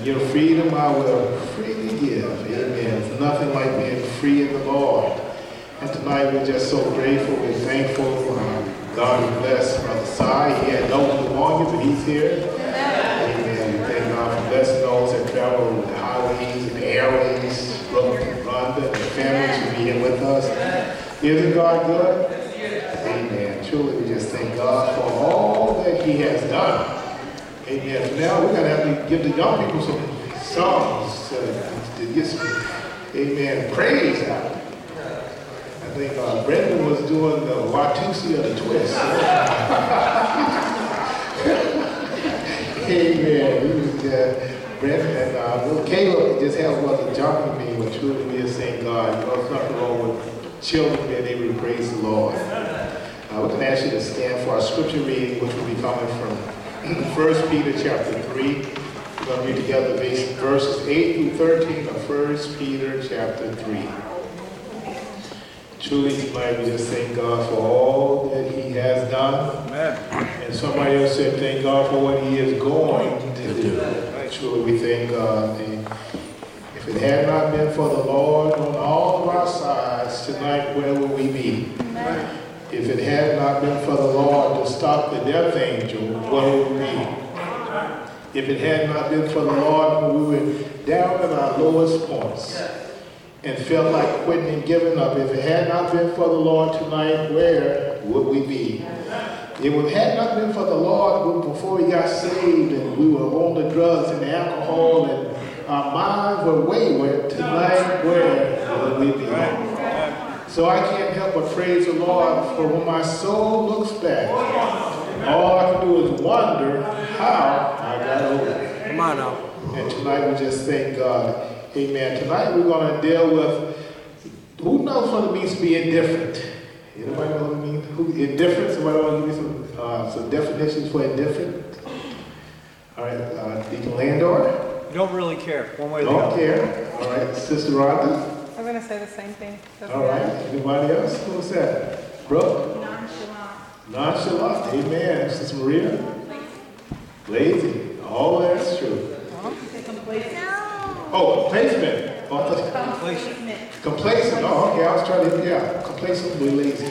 Your freedom I will freely give. Amen. It's nothing like being free in the Lord. And tonight we're just so grateful. We're thankful. God has blessed Brother Si. He had no pneumonia, but he's here. Amen. We thank God for blessing those that travel the highways and the airways, Rhonda and the families who be here with us. Isn't God good? Amen. Truly, we just thank God for all that He has done. Amen. So now we're going to have to give the young people some songs to get some, amen, praise out. I think Brenda was doing the Watusi of the twist. Amen. Brenda and little Caleb just had one to jump with me, which truly we just thank God. You know, there's nothing wrong with children being able to praise the Lord. We're going to ask you to stand for our scripture reading, which will be coming from 1 Peter chapter 3. We're going to read together verses 8 through 13 of 1 Peter chapter 3. Truly tonight we just thank God for all that He has done. Amen. And somebody else said thank God for what He is going to do. Truly we thank God. And if it had not been for the Lord on all of our sides tonight, where would we be? Amen. If it had not been for the Lord to stop the death angel, where would we be? If it had not been for the Lord when we were down at our lowest points and felt like quitting and giving up, if it had not been for the Lord tonight, where would we be? If it had not been for the Lord before we got saved and we were on the drugs and the alcohol and our minds were wayward, tonight, where would we be? So I can't help but praise the Lord for when my soul looks back. All I can do is wonder how I got over it. Come on now. And tonight we just thank God. Amen. Tonight we're going to deal with, who knows what it means to be indifferent? Anybody know what it means? Indifferent? Somebody want to give me some definitions for indifferent? All right. Deacon Landor? You don't really care, one way or the other. Don't care. All right. Sister Rhonda? I'm going to say the same thing. All right. Anybody else? Who's that? Brooke? Nonchalant. Nonchalant. Amen. Sister Maria? Lazy. All that's true. Complacent. Oh, placement. Complacent. Oh, okay. I was trying to, complacent with lazy.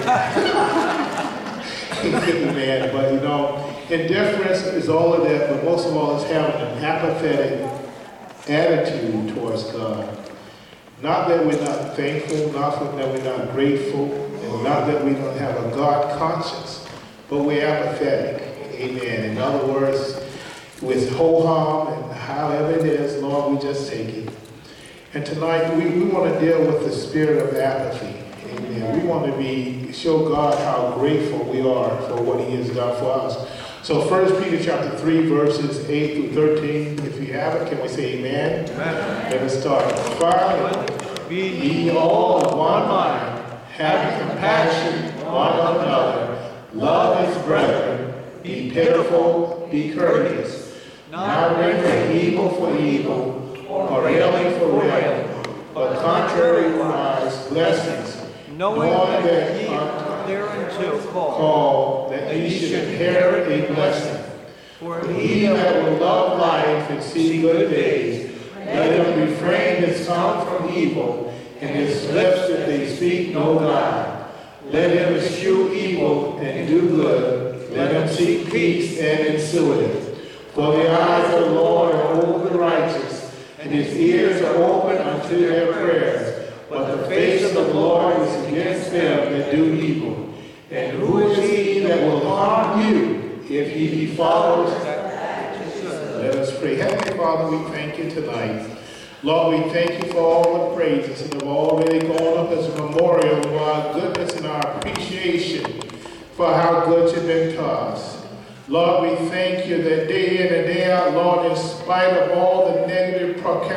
Man, but you know, indifference is all of that, but most of all is having an apathetic attitude towards God. Not that we're not thankful, not that we're not grateful, and not that we don't have a God conscience, but we're apathetic. Amen. In other words, with ho-hum and however it is, Lord, we just take it. And tonight, we want to deal with the spirit of apathy. Amen. We want to show God how grateful we are for what He has done for us. So 1 Peter chapter 3, verses 8 through 13. If you have it, can we say amen? Amen. Let us start. Finally, be ye all of one mind, having compassion one on another, love as brethren, be pitiful, be courteous, not rendering evil for evil, or railing for railing, but contrariwise blessings, knowing that ye are thereunto called, that ye should inherit a blessing. For he that will love life and see good days, let him refrain his tongue from evil, and his lips that they speak no guile. Let him eschew evil and do good. Let him seek peace and ensue it. For the eyes of the Lord are over the righteous, and His ears are open unto their prayers. But the face of the Lord is against them that do evil. And who is he that will harm you if he be followed? Let us pray. Heavenly Father, we thank you tonight. Lord, we thank you for all the praises that have already gone up as a memorial of our goodness and our appreciation for how good you've been to us. Lord, we thank you that day in and day out, Lord, in spite of all the negative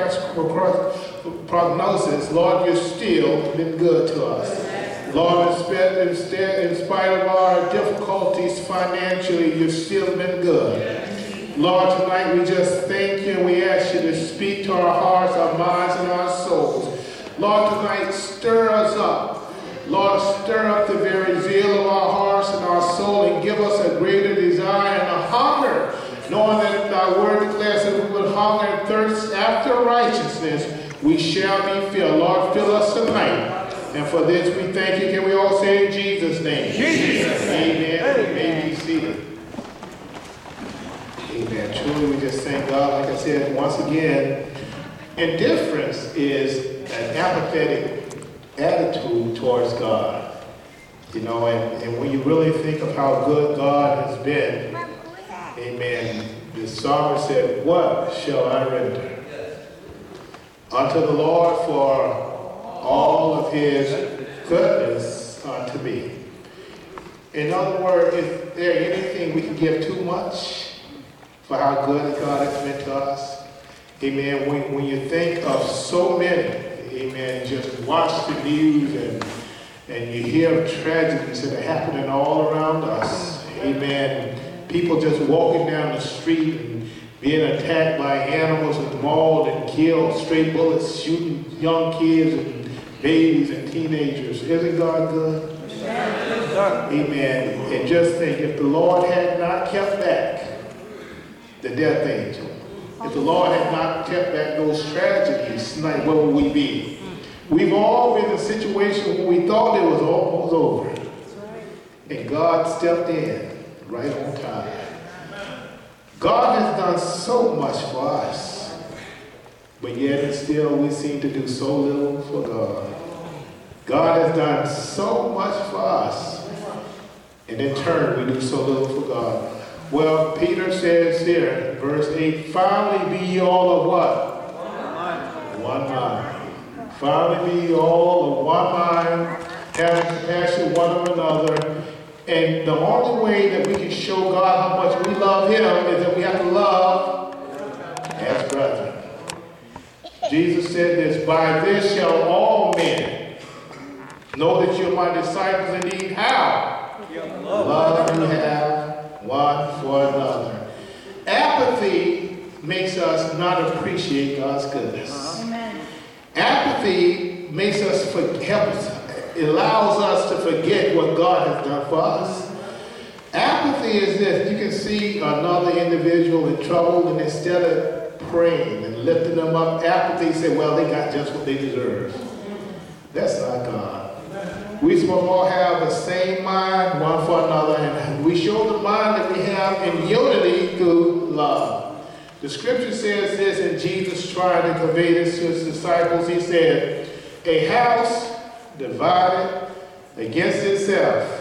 prognosis, Lord, you've still been good to us. Lord, in spite of our difficulties financially, you've still been good. Lord, tonight we just thank you and we ask you to speak to our hearts, our minds, and our souls. Lord, tonight stir us up. Lord, stir up the very zeal of our hearts and our soul and give us a greater desire and a hunger, knowing that thy word declares that we would hunger and righteousness, we shall be filled. Lord, fill us tonight. And for this we thank you. Can we all say in Jesus' name? Jesus' name. Amen. You may be seated. Amen. Truly we just thank God. Like I said, once again, indifference is an apathetic attitude towards God. You know, and when you really think of how good God has been, amen, the psalmist said, what shall I render unto the Lord for all of his goodness unto me? In other words, is there anything we can give too much for how good God has been to us? Amen. When you think of so many, amen, just watch the news and you hear of tragedies that are happening all around us. Amen. People just walking down the street and being attacked by animals and mauled and killed, stray bullets shooting young kids and babies and teenagers. Isn't God good? Amen. And just think, if the Lord had not kept back the death angel, if the Lord had not kept back those tragedies tonight, where would we be? We've all been in a situation where we thought it was almost over. And God stepped in right on time. God has done so much for us, but yet and still we seem to do so little for God. God has done so much for us, and in turn we do so little for God. Well, Peter says here, verse 8, finally be ye all of what? One mind. Finally be ye all of one mind, having compassion one of another. And the only way that we can show God how much we love him is that we have to love as brethren. Jesus said this, by this shall all men know that you're my disciples indeed. How? Love you have one for another. Apathy makes us not appreciate God's goodness. Amen. Apathy makes us it allows us to forget what God has done for us. Apathy is this: you can see another individual in trouble, and instead of praying and lifting them up, apathy say, well, they got just what they deserve. That's not God. We're supposed to all have the same mind one for another, and we show the mind that we have in unity through love. The scripture says this, and Jesus tried to convey this to his disciples. He said, a house divided against itself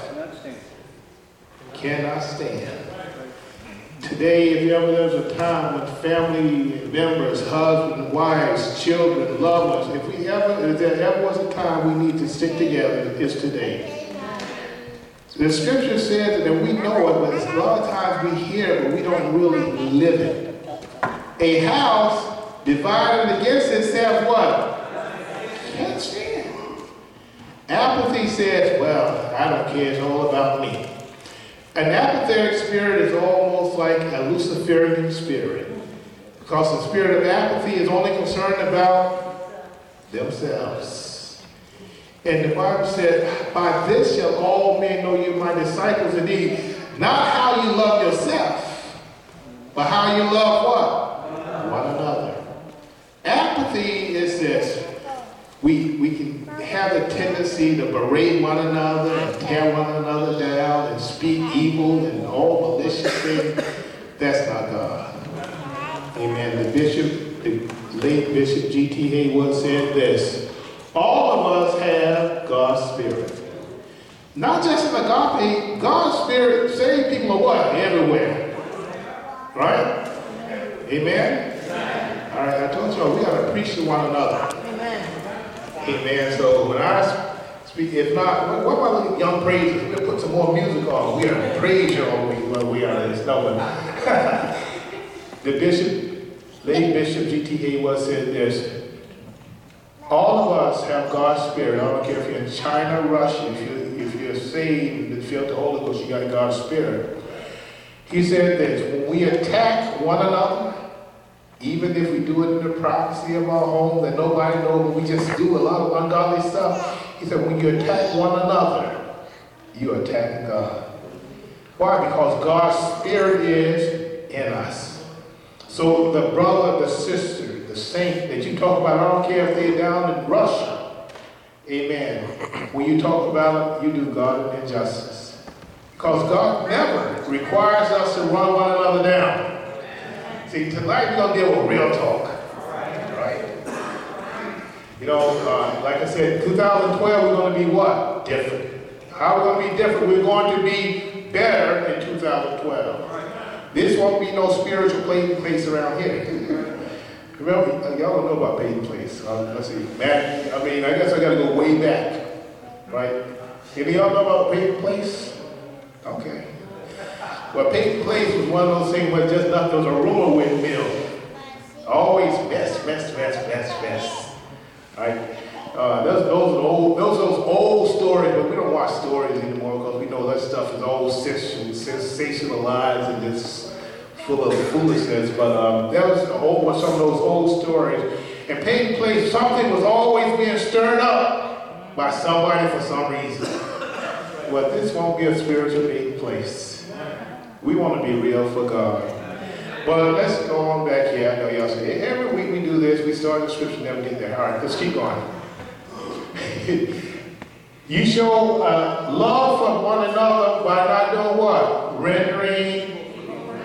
cannot stand. Today, if ever there's a time when family members, husbands, wives, children, loved ones, if there ever was a time we need to stick together, it's today. The scripture says that, and we know it, but a lot of times we hear it, but we don't really live it. A house divided against itself, what? Can't stand. Apathy says, well, I don't care, it's all about me. An apathetic spirit is almost like a Luciferian spirit, because the spirit of apathy is only concerned about themselves. And the Bible said, by this shall all men know you my disciples indeed. Not how you love yourself, but how you love what? One another. Apathy is this: we can have a tendency to berate one another and tear one another down and speak evil and all malicious things. That's not God. Amen. The late Bishop G.T. Haywood said this: all of us have God's Spirit. Not just in agape, God's Spirit saved people are what? Everywhere. Right? Amen? All right, I told y'all we got to preach to one another. Amen. So when I speak, if not, what about the young praisers? We're going to put some more music on. We are going to praise you all we are in this number. The late Bishop G.T. Haywood said this: all of us have God's Spirit. I don't care if you're in China, Russia, if you're saved and filled with the Holy Ghost, you got God's Spirit. He said this: when we attack one another, even if we do it in the privacy of our home that nobody knows, but we just do a lot of ungodly stuff. He said, when you attack one another, you're attacking God. Why? Because God's Spirit is in us. So the brother, the sister, the saint that you talk about, I don't care if they're down in Russia. Amen. When you talk about it, you do God an injustice. Because God never requires us to run one another down. See, tonight we're going to deal with real talk. Right? You know, like I said, 2012 we're going to be what? Different. How are we going to be different? We're going to be better in 2012. This won't be no spiritual place around here. Remember, y'all don't know about Peyton Place. Let's see, Matt, I mean, I guess I got to go way back, right? Any of y'all know about Peyton Place? Okay. Well, Peyton Place was one of those things where just nothing, was a rumor windmill. Always mess. Right? Those old stories, but we don't watch stories anymore because we know that stuff is all sensationalized and it's full of foolishness. But that was some of those old stories. And Peyton Place, something was always being stirred up by somebody for some reason. Well, this won't be a spiritual Peyton Place. We want to be real for God. But let's go on back here. I know y'all say, every week we do this, we start the scripture, never get there. All right, let's keep going. You show love for one another by not doing what? Rendering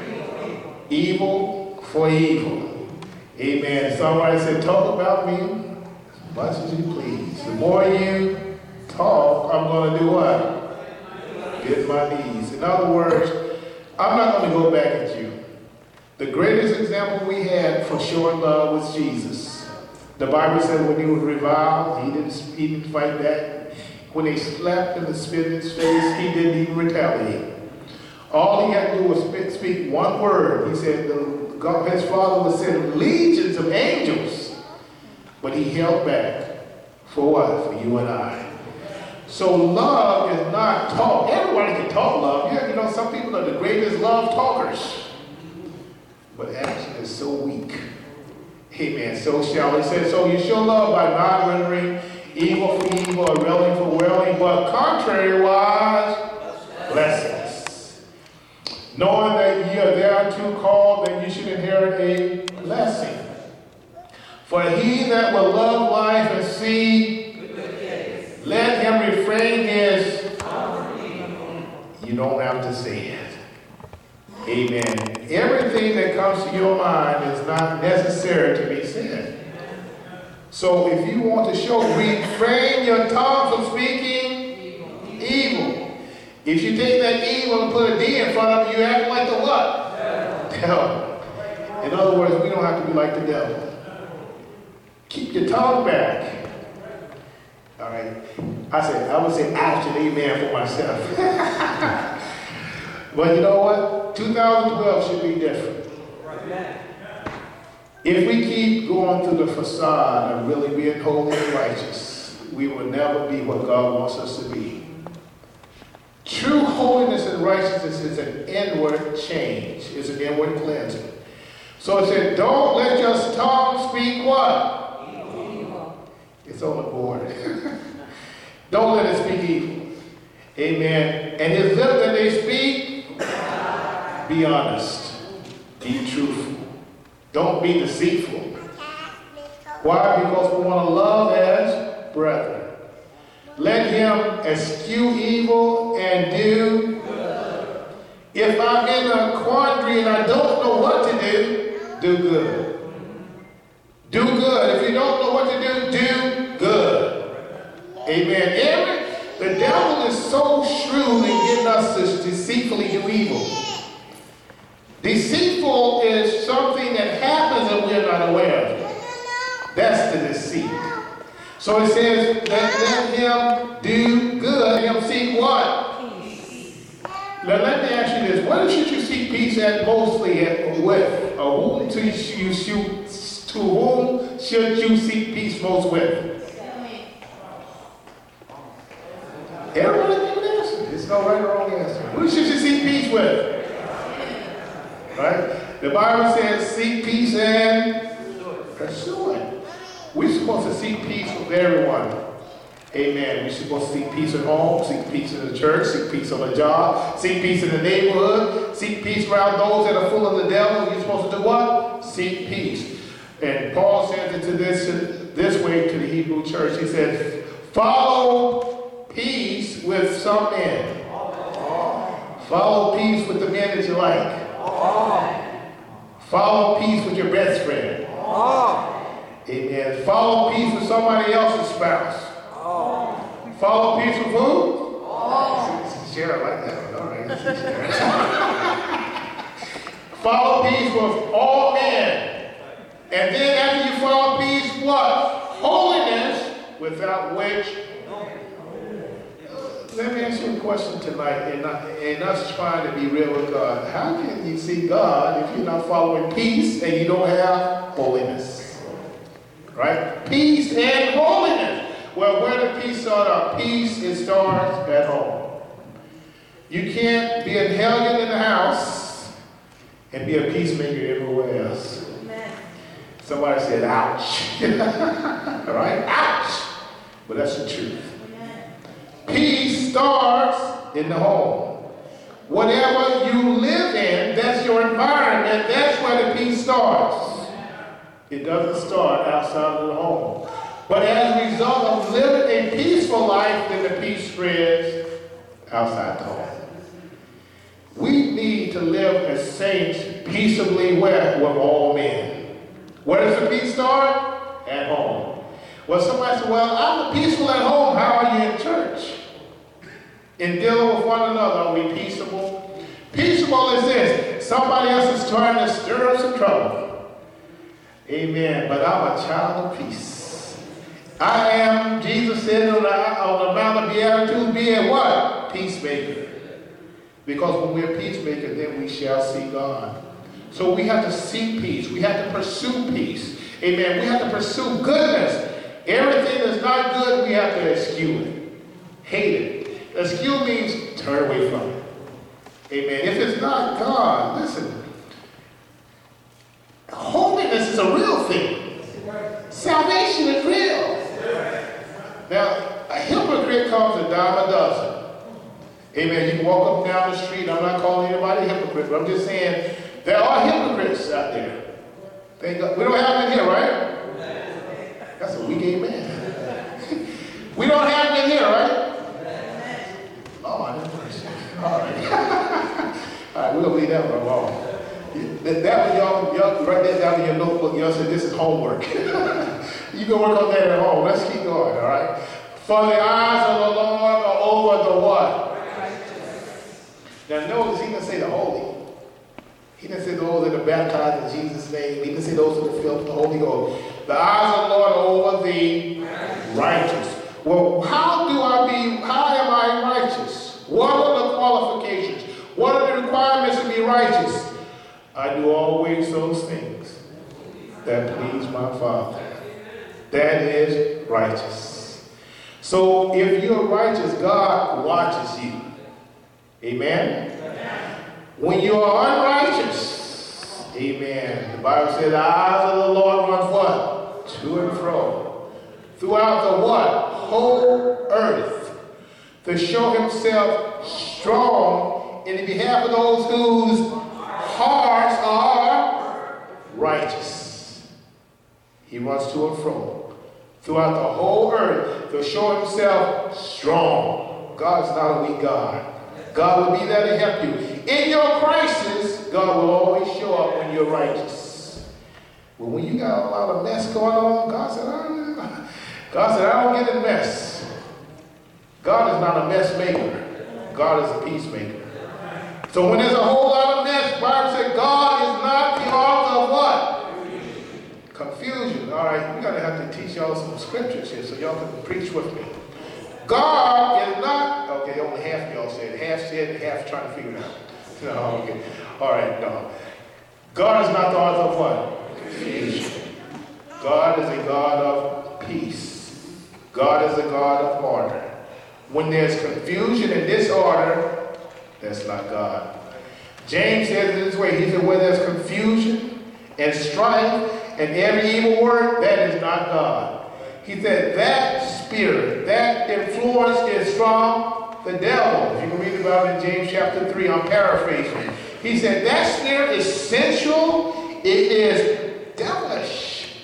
evil for evil. Amen. Somebody said, talk about me as much as you please. The more you talk, I'm going to do what? Get my knees. In other words, I'm not going to go back at you. The greatest example we had for showing love was Jesus. The Bible said when he was reviled, he didn't fight back. When they slapped him and spit in his face, he didn't even retaliate. All he had to do was speak one word. He said his Father would send legions of angels, but he held back. For what? For you and I. So love is not talk. Everybody can talk love. Yeah, you know, some people are the greatest love talkers. But action is so weak. Amen. So shall it say. So you show love by not rendering evil for evil or railing for railing, but contrariwise, blessings. Knowing that ye are thereunto called, that you should inherit a blessing. For he that will love life and see good days, let him refrain his. You don't have to say it. Amen. Everything that comes to your mind is not necessary to be said. So if you want to show, refrain your tongue from speaking evil. If you take that evil and put a D in front of it, you act like the what? Devil. In other words, we don't have to be like the devil. Keep your tongue back. All right. I would say action, amen, for myself. But you know what? 2012 should be different. If we keep going through the facade of really being holy and righteous, we will never be what God wants us to be. True holiness and righteousness is an inward change. It's an inward cleansing. So it said, don't let your tongue speak what? Evil. It's on the board. Don't let it speak evil. Amen. And his lips that they speak, be honest. Be truthful. Don't be deceitful. Why? Because we want to love as brethren. Let him eschew evil and do good. If I'm in a quandary and I don't know what to do good. Do good. If you don't know what to do good. Amen. The devil is so shrewd in getting us to deceitfully do evil. Deceitful is something that happens and we're not aware of it. That's the deceit. So it says, let him do good. Let him seek what? Peace. Now let me ask you this. What should you seek peace at mostly with? Or whom to whom should you seek peace most with? Everybody give an answer. It's no right or wrong answer. Who should you seek peace with? Right? The Bible says seek peace and pursue it. We're supposed to seek peace with everyone. Amen. We're supposed to seek peace at home, seek peace in the church, seek peace on the job, seek peace in the neighborhood, seek peace around those that are full of the devil. You're supposed to do what? Seek peace. And Paul says it to this way to the Hebrew church. He says, follow peace with some men. Follow peace with the men that you like. Follow peace with your best friend. Amen. Follow peace with somebody else's spouse. Follow peace with who? Share like that one. All right. Follow peace with all men. And then after you follow peace, what? Holiness, without which. Let me ask you a question tonight, and us trying to be real with God. How can you see God if you're not following peace and you don't have holiness? Right? Peace and holiness. Well, where the peace start out? Peace, it starts at home. You can't be a hellion in the house and be a peacemaker everywhere else. Amen. Somebody said, ouch. All right? Ouch. But that's the truth. Amen. Peace starts in the home. Whatever you live in, that's your environment. That's where the peace starts. It doesn't start outside of the home. But as a result of living a peaceful life, then the peace spreads outside the home. We need to live as saints peaceably with all men. Where does the peace start? At home. Well, somebody said, well, I'm peaceful at home. How are you in church? In dealing with one another, are we peaceable? Peaceable is this. Somebody else is trying to stir up some trouble. Amen. But I'm a child of peace. I am, Jesus said on the Mount of Beatitudes, be a what? Peacemaker. Because when we're peacemakers, then we shall see God. So we have to seek peace. We have to pursue peace. Amen. We have to pursue goodness. Everything that's not good, we have to eschew it. Hate it. Eschew means turn away from it. Amen. If it's not God, listen. Holiness is a real thing. Salvation is real. Now, a hypocrite comes a dime a dozen. Amen. You can walk up and down the street. I'm not calling anybody a hypocrite, but I'm just saying there are hypocrites out there. Thank God. We don't have them in here, right? That's a weak amen. We don't have them in here, right? Oh, I didn't understand. All right. All right, we're going to leave that one alone. That one, y'all write that down in your notebook. Y'all say this is homework. You can work on that at home. Let's keep going, all right? For the eyes of the Lord are over the what? Now notice he didn't say the holy. He didn't say those that are baptized in Jesus' name. He didn't say those that are filled with the Holy Ghost. The eyes of the Lord are over the righteous. Well, how am I righteous? What are the qualifications? What are the requirements to be righteous? I do always those things that please my Father. That is righteous. So if you're righteous, God watches you. Amen? When you are unrighteous, amen, the Bible says the eyes of the Lord run what? To and fro. Throughout the what? Whole earth. To show himself strong in the behalf of those whose hearts are righteous. He runs to and fro. Throughout the whole earth to show himself strong. God's not a weak God. God will be there to help you. In your crisis, God will always show up when you're righteous. But when you got a lot of mess going on, God said, I don't get in mess. God is not a mess maker. God is a peacemaker. So when there's a whole lot of mess, the Bible said God is not the author of what? Confusion. All right, we're going to have to teach y'all some scriptures here so y'all can preach with me. God is not, okay, only half of y'all said, half said and half trying to figure it out. No, okay. All right, no. God is not the author of what? Confusion. God is a God of peace. God is a God of order. When there's confusion and disorder, that's not God. James says it this way. He said, where there's confusion and strife and every evil word, that is not God. He said that spirit, that influence is from the devil. You can read about it in James chapter 3. I'm paraphrasing. He said that spirit is sensual. It is devilish.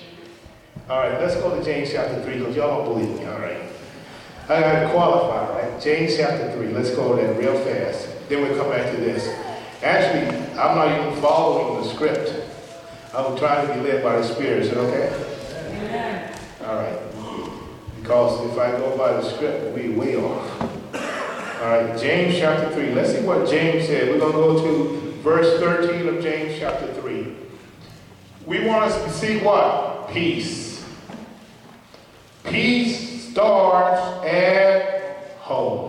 All right, let's go to James chapter 3 because y'all don't believe me. All right. I got to qualify, right? James chapter 3. Let's go there real fast. Then we'll come back to this. Actually, I'm not even following the script. I'm trying to be led by the Spirit. Is it okay? Amen. All right. Because if I go by the script, we'll be way off. All right, James chapter 3. Let's see what James said. We're going to go to verse 13 of James chapter 3. We want to see what? Peace. Peace starts at home.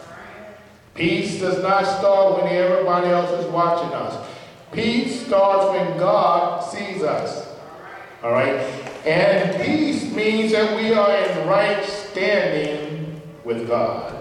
Peace does not start when everybody else is watching us. Peace starts when God sees us. All right? And peace means that we are in right standing with God.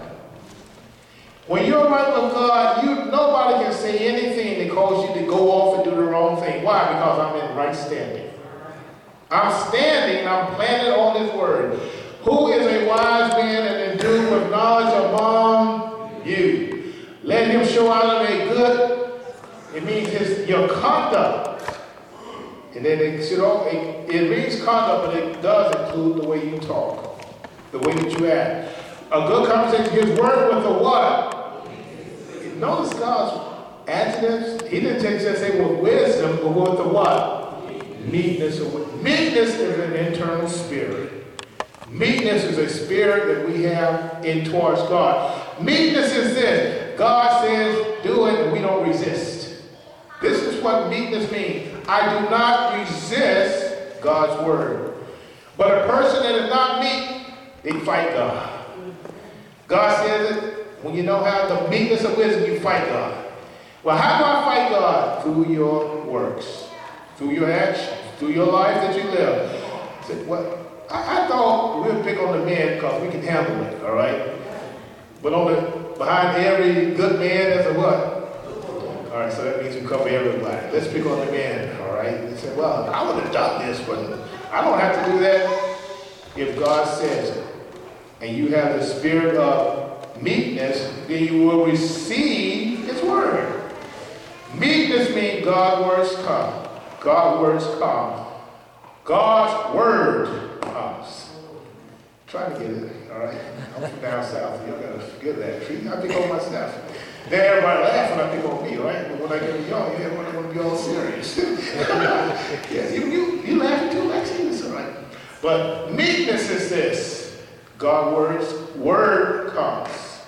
When you're right with God, nobody can say anything that cause you to go off and do the wrong thing. Why? Because I'm in right standing. I'm standing, I'm planted on His word. Who is a wise man and endued with knowledge among you? Let him show out a good, it means your conduct. And then it means conduct, but it does include the way you talk, the way that you act. A good conversation gives word with the what? Notice God's adjectives. He didn't just say with wisdom, but with the what? Meekness. Meekness is an internal spirit. Meekness is a spirit that we have in towards God. Meekness is this. God says, do it, and we don't resist. This is what meekness means. I do not resist God's word. But a person that is not meek, they fight God. God says it, when you don't have the meekness of wisdom, you fight God. Well, how do I fight God? Through your works, through your actions, through your life that you live. I said, what? I thought we would pick on the men because we can handle it, all right? But behind every good man, there's a what? All right, so that means we cover everybody. Let's pick on the men, all right? They said, well, I would have done this, but I don't have to do that. If God says it, and you have the spirit of meekness, then you will receive His word. Meekness means God's words come. God's words come. God's word comes. Try to get it, all right? I'm from down south. Y'all got to forget that. I pick on myself. Then everybody laughs when I pick on me, right? But when I get to y'all, everybody want to be all serious. Yeah, you laughing too, Lexi? It's all right. But meekness is this. God's word comes.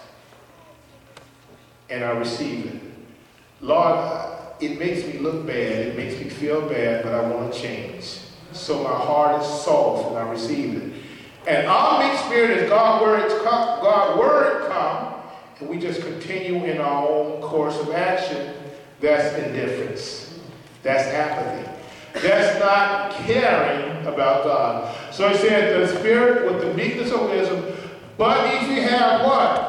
And I receive it. Lord, it makes me look bad. It makes me feel bad, but I want to change. So my heart is soft and I receive it. And our meek spirit is God's word come, and we just continue in our own course of action. That's indifference. That's apathy. That's not caring about God. So he said, the spirit with the meekness of wisdom, but if you have what?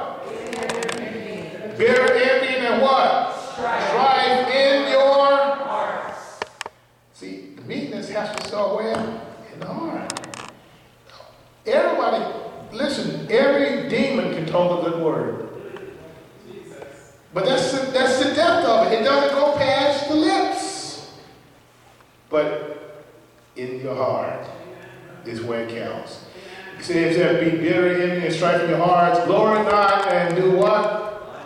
Bear envy and what? Strife in your hearts. See, meekness has to start where? In the heart. Everybody, listen, every demon can talk a good word. But that's the depth of it. It doesn't go past the lips. But in your heart is where it counts. He says there be bitter envy and strife in your hearts. Glory not and do what?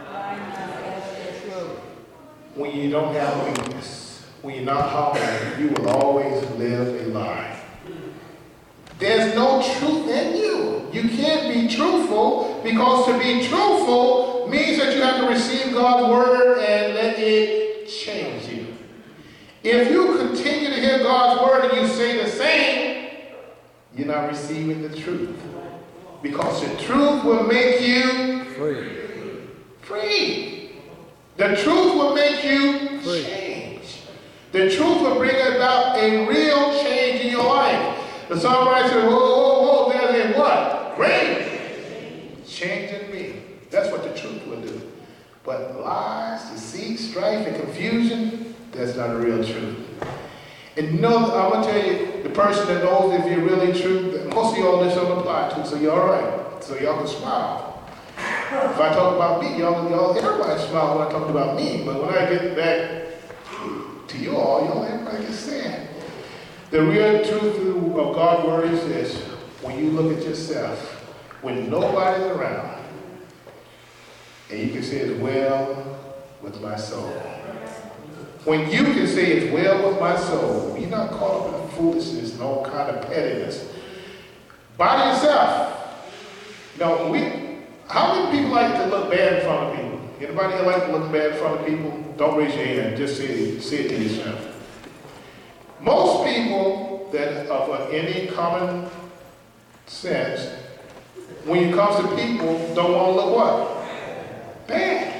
When you don't have weakness, when you're not humble, you will always live a lie. There's no truth in you. You can't be truthful because to be truthful means that you have to receive God's word and let it change you. If you continue to hear God's word and you say the same, you're not receiving the truth. Because the truth will make you free. The truth will make you change. The truth will bring about a real change in your life. The songwriter said, whoa, there's a what? Great change in me. That's what the truth will do. But lies, deceit, strife, and confusion, that's not a real truth. And you know, I'm going to tell you, the person that knows if you're really true, most of y'all this don't apply to, so you're all right. So y'all can smile. If I talk about me, y'all, everybody smile when I talk about me. But when I get back to you all, everybody gets sad. The real truth of God's word is this: when you look at yourself, when nobody's around, and you can say it's well with my soul. When you can say it's well with my soul, you're not caught up in foolishness and all kind of pettiness. By yourself. You know, how many people like to look bad in front of people? Anybody here like to look bad in front of people? Don't raise your hand, just say it to yourself. Most people that of any common sense, when it comes to people, don't want to look what? Bad.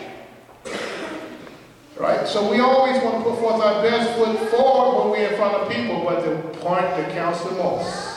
Right? So we always want to put forth our best foot forward when we're in front of people, but the point that counts the most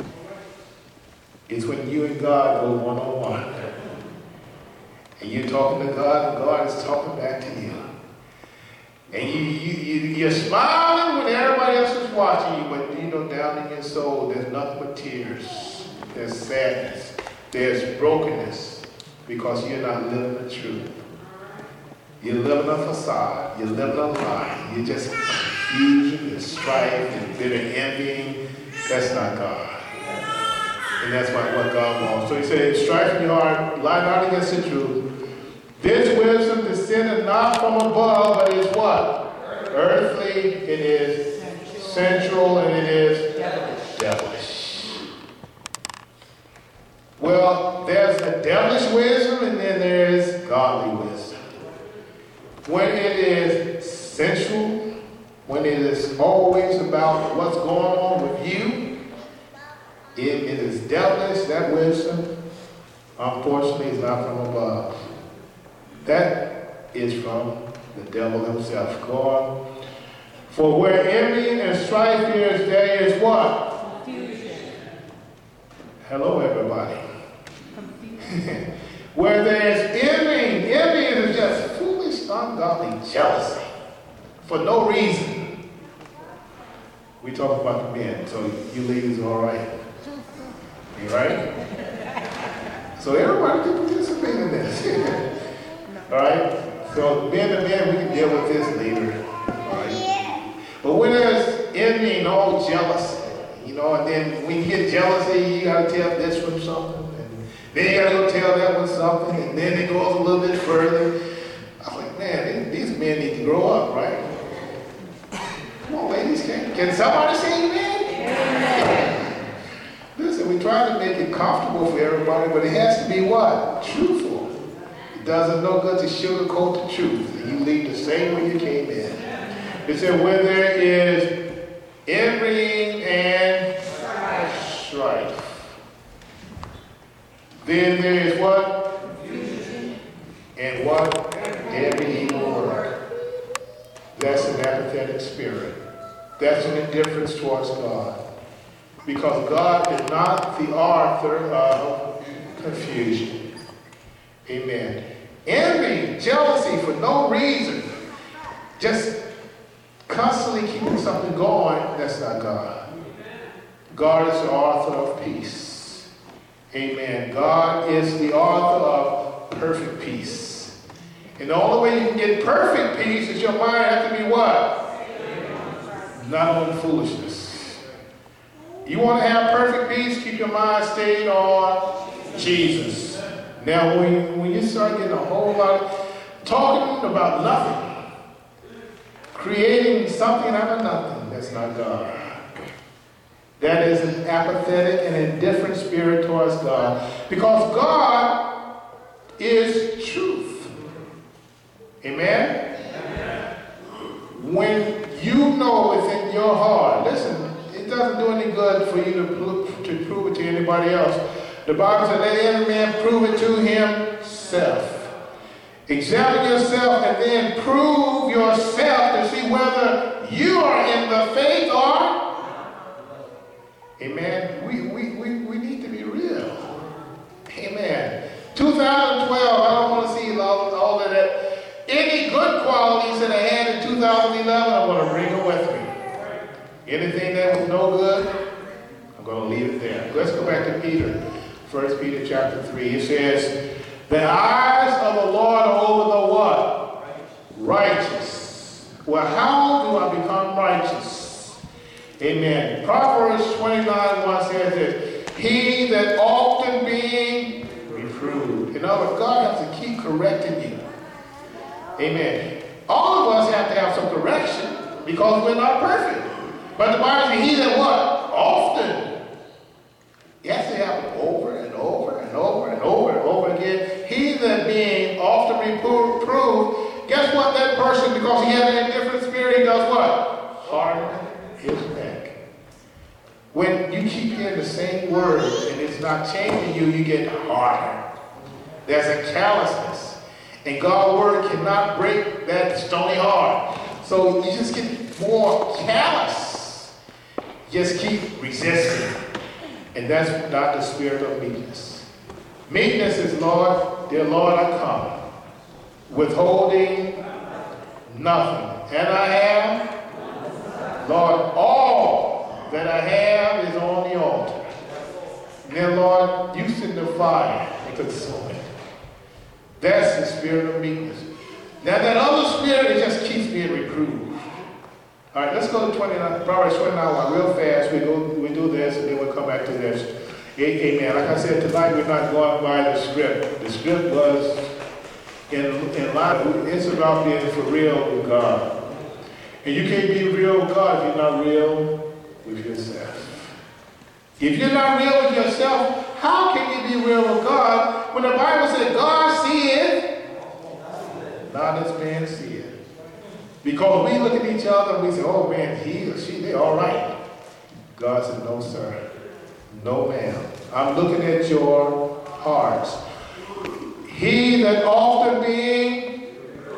is when you and God go one-on-one. And you're talking to God, and God is talking back to you. And you're smiling when everybody else is watching you, but you know down in your soul there's nothing but tears. There's sadness. There's brokenness because you're not living the truth. You're living a facade. You're living a lie. You're just confusion and strife and bitter envying. That's not God. And that's what God wants. So he said, strife in your heart, lie not against the truth. This wisdom descended not from above, but is what? Earthly, it is sensual, and it is devilish. Well, there's a devilish wisdom, and then there is godly wisdom. When it is sensual, when it is always about what's going on with you, it is devilish. That wisdom, unfortunately, is not from above. That is from the devil himself. Go on. For where envy and strife is, there is what? Confusion. Hello, everybody. Where there is envy is just foolish, ungodly jealousy for no reason. We talk about the men, so you ladies are all right. You right? So everybody can participate in this. All right? So men to men, we can deal with this later. All right? But when there's envy and all jealousy, you know, and then when you get jealousy, you got to tell this one something. And then you got to go tell that one something. And then it goes a little bit further. I was like, man, these men need to grow up, right? Come on, ladies. Can somebody say amen? Listen, we try to make it comfortable for everybody, but it has to be what? Truthful. It doesn't no good to sugarcoat the truth. You leave the same way you came in. It said, where there is envying and strife, then there is what? Confusion. And what? Every evil work. That's an apathetic spirit. That's an indifference towards God. Because God is not the author of confusion. Amen. Envy, jealousy for no reason. Just constantly keeping something going, that's not God. God is the author of peace. Amen. God is the author of perfect peace. And the only way you can get perfect peace is your mind has to be what? Not on foolishness. You want to have perfect peace, keep your mind stayed on Jesus. Now, when you start getting a whole lot of talking about nothing, creating something out of nothing, that's not God. That is an apathetic and indifferent spirit towards God. Because God is truth. Amen? When you know within your heart, listen, it doesn't do any good for you to prove it to anybody else. The Bible says, let every man prove it to himself. Examine yourself and then prove yourself to see whether you are in the faith or... Amen. We need to be real. Amen. 2012, I don't want to see all of that. Any good qualities that I had in 2011, I'm going to bring them with me. Anything that was no good, I'm going to leave it there. Let's go back to Peter. 1 Peter chapter 3. It says, the eyes of the Lord are over the what? Righteous. Well, how do I become righteous? Amen. Proverbs 29:1 says this, he that often being reproved. In other words, God has to keep correcting you. Amen. All of us have to have some correction because we're not perfect. But the Bible says, he that what? Often. It has to happen over and over and over and over and over again. He that being often reproved, guess what? That person, because he has an indifferent spirit, he does what? Harden his neck. When you keep hearing the same word and it's not changing you, you get harder. There's a callousness. And God's word cannot break that stony heart. So you just get more callous. Just keep resisting. And that's not the spirit of meekness. Meekness is, Lord, dear Lord, I come, withholding nothing. And I have, Lord, all that I have is on the altar. And then, Lord, you send the fire and consume it. That's the spirit of meekness. Now, that other spirit, it just keeps being reproved. All right, let's go to Proverbs 29, real fast. We do this, and then we'll come back to this. Amen. Like I said, tonight we're not going by the script. The script was in line. It's about being for real with God. And you can't be real with God if you're not real with yourself. If you're not real with yourself, how can you be real with God when the Bible says God seeth, not as man seeth? Because we look at each other and we say, oh man, he or she, they're all right. God said, no sir, no ma'am. I'm looking at your hearts. He that often being,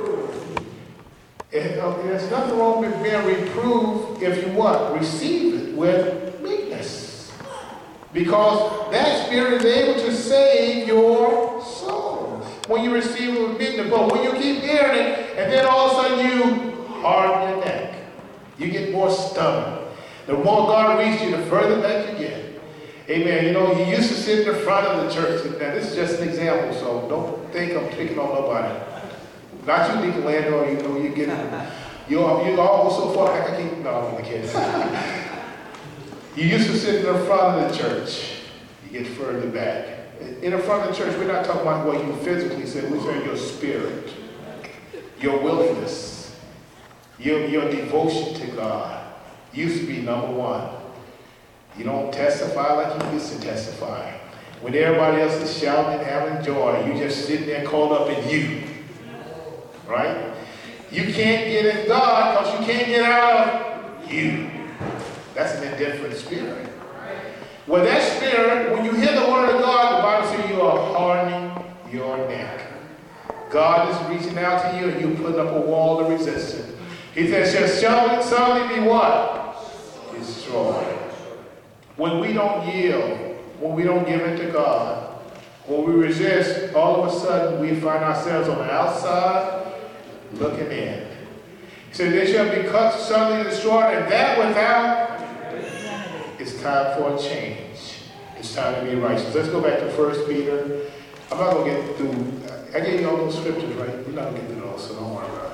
there's nothing wrong with being reproved if you what? Receive it with meekness. Because that spirit is able to save your soul when you receive it with meekness. But when you keep hearing it, and then all of a sudden you harden your neck, you get more stubborn. The more God reaches you, the further back you get. Amen. You know, you used to sit in the front of the church. Now, this is just an example, so don't think I'm picking on nobody. Not you, Deacon Lando, you know, you're almost so far, I can't, no, I'm kidding. You used to sit in the front of the church. You get further back. In the front of the church, we're not talking about what you physically said. We're saying your spirit, your willingness, your devotion to God used to be number one. You don't testify like you used to testify. When everybody else is shouting and having joy, you just sitting there caught up in you. Right? You can't get in God because you can't get out of you. That's an indifferent spirit. Well, that spirit, when you hear the word of God, the Bible says you are hardening your neck. God is reaching out to you and you're putting up a wall of resistance. He says, shall suddenly be what? Destroyed. When we don't yield, when we don't give in to God, when we resist, all of a sudden we find ourselves on the outside looking in. He said, they shall be cut, suddenly destroyed, and that without, it's time for a change. It's time to be righteous. Let's go back to 1 Peter. I'm not going to get through, I gave you all those scriptures, right? You're not going to get through those, so don't worry about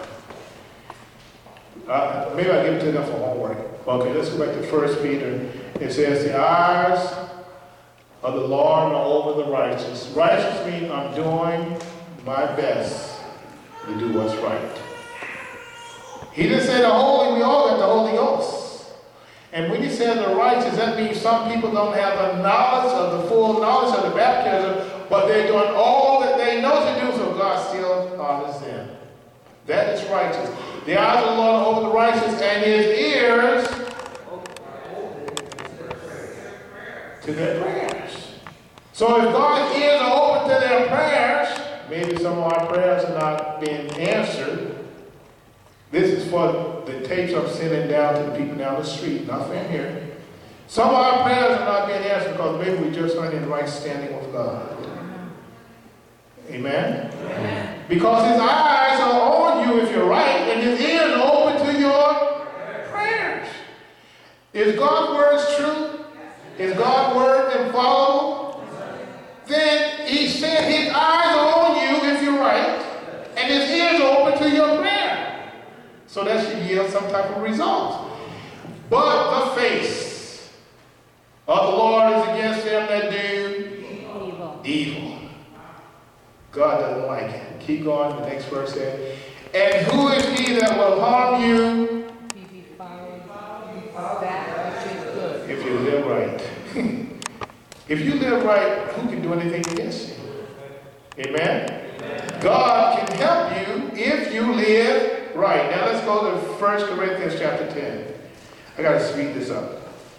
it. Maybe I'll give it to them for homework. Okay, let's go back to 1 Peter. It says, the eyes of the Lord are over the righteous. Righteous means I'm doing my best to do what's right. He didn't say the holy, we all got the Holy Ghost. And when he said the righteous, that means some people don't have the knowledge of the full knowledge of the baptism, but they're doing all that they know to do, so God still honors them. That is righteous. The eyes of the Lord are over the righteous, and his ears to their prayers. So if God's ears are open to their prayers, maybe some of our prayers are not being answered. This is for the tapes I'm sending down to the people down the street, not for here. Some of our prayers are not being answered because maybe we just aren't in right standing with God. Amen? Amen? Because his eyes are on you if you're right, and his ears are open to your prayers. Is God's word true? Is God's word infallible? Then he said his eyes are on you if you're right, and his ears are open to your prayer. So that should yield some type of result. But the face of the Lord is against them that do evil. God doesn't like it. Keep going. The next verse says, and who is he that will harm you? That which is good. If you live right. If you live right, who can do anything against you? Amen? God can help you if you live right. Now let's go to 1 Corinthians chapter 10. I got to speed this up.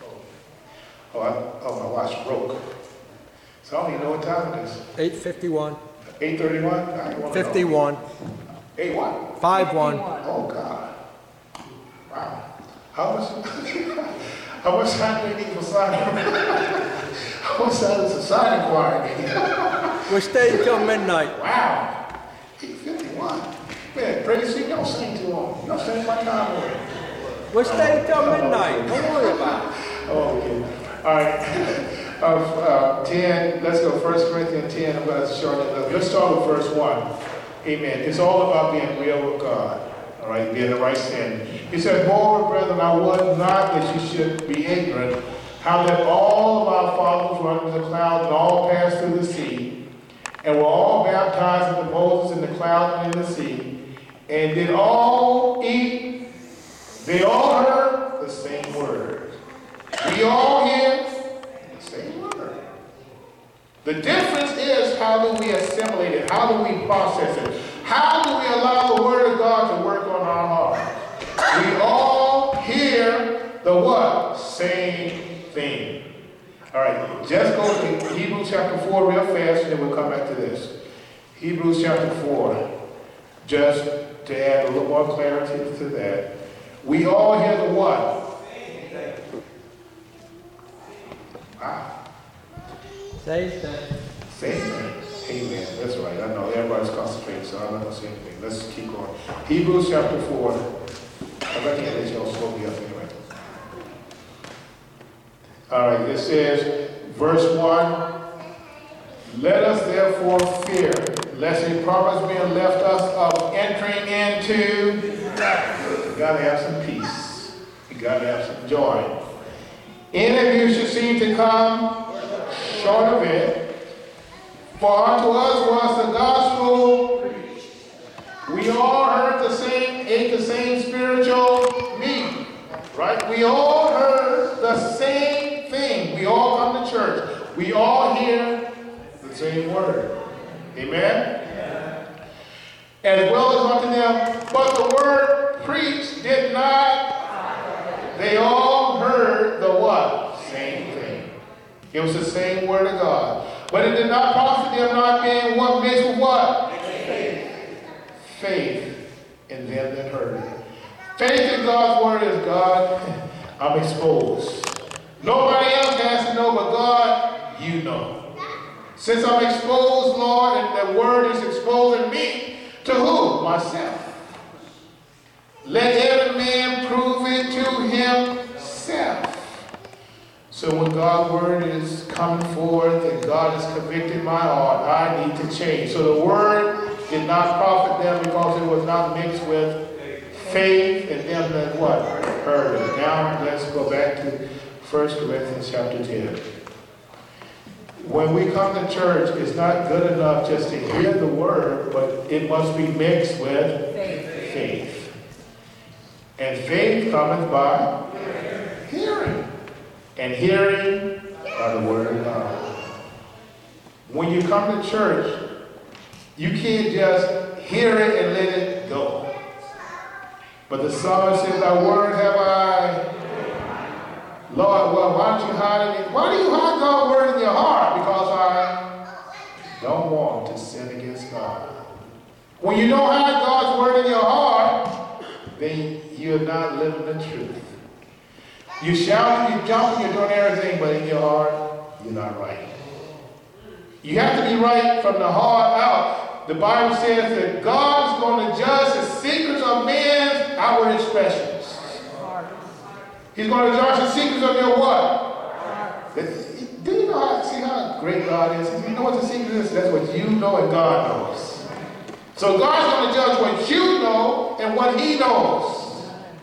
Oh, my watch broke. So I don't even know what time it is. 8:51. 8:31? 51. 8 what? 5-1. Oh, God. Wow. How much time do we need for signing? How much time is the signing choir? We're staying till midnight. Wow. 8:51. Man, praise the Lord. Don't sing too long. Don't sing my time away. We're staying till midnight. Don't worry about it. Oh, okay. All right. 10, let's go. 1 Corinthians 10. I'm going to shorten it up. Let's start with verse 1. Amen. It's all about being real with God. All right, being the right standard. He said, moreover, brethren, I would not that you should be ignorant, how that all of our fathers were under the cloud and all passed through the sea, and were all baptized into Moses in the cloud and in the sea, and did all eat, they all heard the same word. We all hear the same word. The difference is, how do we assimilate it? How do we process it? How do we allow the word of God to work on our heart? We all hear the what? Same thing. All right, just go to Hebrews chapter 4 real fast, and then we'll come back to this. Hebrews chapter 4, just to add a little more clarity to that. We all hear the what? Wow. Same thing. Same thing. Amen. That's right. I know everybody's concentrating, so I'm not going to say anything. Let's keep going. Hebrews chapter 4. I can't let y'all slow me up anyway. All right. It says, verse 1, let us therefore fear, lest a promise being left us of entering into, you got to have some peace. You got to have some joy. Any of you should seem to come short of it. For unto us was the gospel. We all heard the same, ate the same spiritual meat. Right? We all heard the same thing. We all come to church. We all hear the same word. Amen? As well as unto them. But the word preached did not. They all heard the what? Same thing. It was the same word of God. But it did not profit them, not being what mixed with what? Faith in them that heard it. Faith in God's word is, God, I'm exposed. Nobody else has to know, but God, you know. Since I'm exposed, Lord, and the word is exposing me, to who? Myself. Let every man prove it to himself. So when God's word is coming forth and God is convicting my heart, I need to change. So the word did not profit them because it was not mixed with faith in them that what? Heard it. Now let's go back to 1 Corinthians chapter 10. When we come to church, it's not good enough just to hear the word, but it must be mixed with faith. And faith cometh by hearing. And hearing by the word of God. When you come to church, you can't just hear it and let it go. But the psalmist says, thy word have I. Lord, well, why don't you hide it? Why do you hide God's word in your heart? Because I don't want to sin against God. When you don't hide God's word in your heart, then you're not living the truth. You shouting, you jumping, you're doing everything, but in your heart, you're not right. You have to be right from the heart out. The Bible says that God is going to judge the secrets of men's outward expressions. He's going to judge the secrets of your what? Do you know see how great God is? You know what the secret is? That's what you know and God knows. So God's going to judge what you know and what he knows.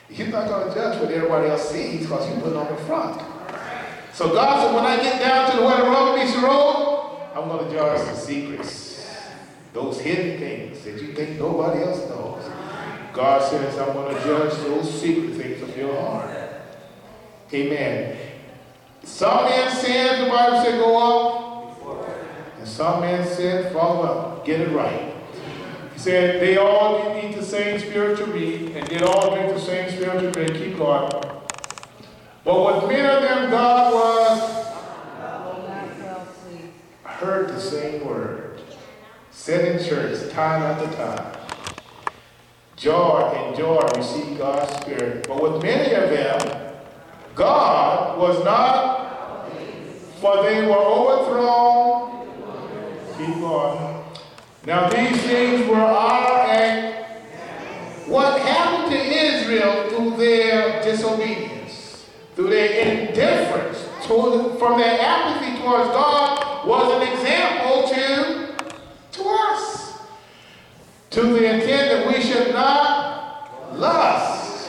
He's not going to judge what everybody else sees because you put it on the front. So God said, when I get down to where the rubber meets the road, I'm going to judge the secrets. Those hidden things that you think nobody else knows. God says, I'm going to judge those secret things of your heart. Amen. Some men sin, the Bible said, go up. And some men sin, fall up. Get it right. He said, they all eat the same spiritual meat, and they all drink the same spiritual drink. Keep going. But with many of them, God was heard the same word. Said in church, time after time. Joy and joy received God's Spirit. But with many of them, God was not, for they were overthrown. Keep going. Now these things were our act. What happened to Israel through their disobedience, through their indifference, from their apathy towards God, was an example to us. To the intent that we should not lust.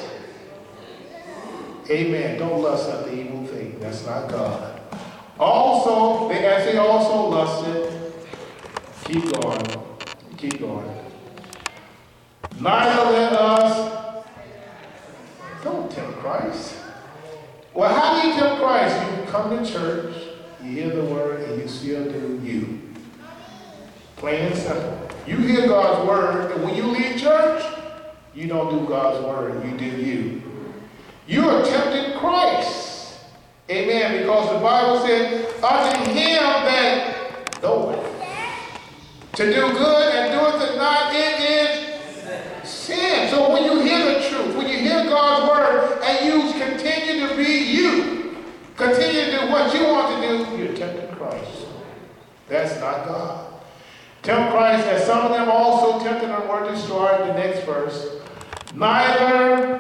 Amen. Don't lust after evil things. That's not God. Also, as they also lusted, keep going. Keep going. Neither let us, don't tempt Christ. Well, how do you tempt Christ? You come to church, you hear the word, and you still do you. Plain and simple. You hear God's word, and when you leave church, you don't do God's word, you do you. You are tempting Christ. Amen. Because the Bible said, unto him that knoweth to do good and doeth it not, it is sin. So when you hear the truth, when you hear God's word, and you continue to be you, continue to do what you want to do, you're tempting Christ. That's not God. Tempt Christ, as some of them also tempted and were destroyed. The next verse. Neither.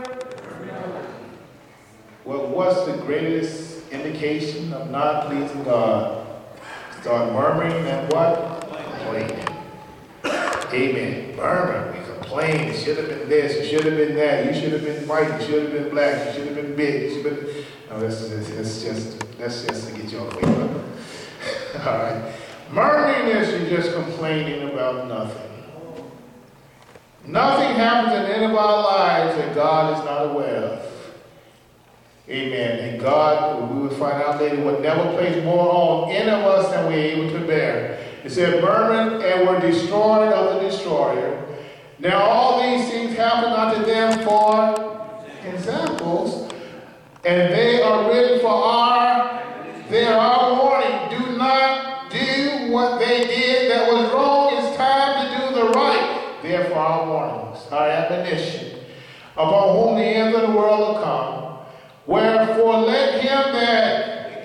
Well, what's the greatest indication of not pleasing God? Start murmuring and what? Complaining. Amen. Murmuring. We complain. It should have been this. It should have been that. You should have been white. You should have been black. You should have been big. You should have been. No, that's just to get you off the way. All right. Murmuring is you're just complaining about nothing. Nothing happens in any of our lives that God is not aware of. Amen. And God, we will find out later, will never place more on any of us than we're able to bear. It said, murmured and were destroyed of the destroyer. Now all these things happen unto them for examples, and they are written for they are our warning. Do not do what they did that was wrong. It's time to do the right. Therefore our warnings, our admonition, upon whom the end of the world will come. Wherefore let him that,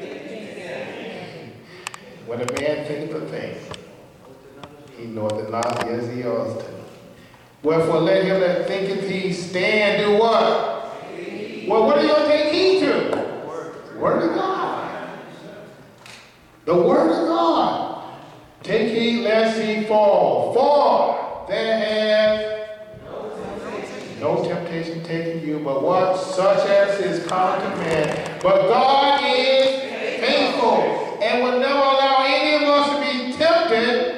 when a man thinketh a thing, he knoweth it not as he ought to. Wherefore let him that thinketh he stand do what? Well, what are you going to take heed to? The Word of God. The Word of God. Take heed lest he fall. For there hath no temptation taken you, but what? Such as is common to man. But God is faithful and will never allow any of us to be tempted.